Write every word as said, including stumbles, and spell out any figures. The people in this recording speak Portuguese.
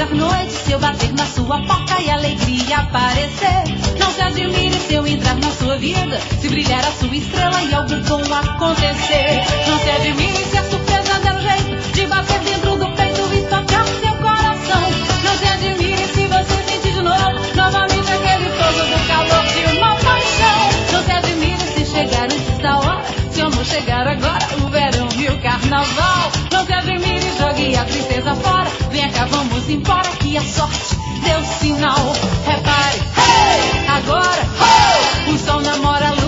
chegar noite, se eu bater na sua porta e a alegria aparecer. Não se admire se eu entrar na sua vida, se brilhar a sua estrela e algo bom acontecer. Não se admire se a surpresa der um jeito de bater dentro do peito e tocar seu coração. Não se admire se você sentir de novo, novamente aquele fogo do calor de uma paixão. Não se admire se chegar antes da hora, se eu não chegar agora, o verão e o carnaval. Não se admire, jogue a tristeza fora, vem cá, vamos embora que a sorte deu sinal. Repare, hey, agora, oh, o sol namora a luz.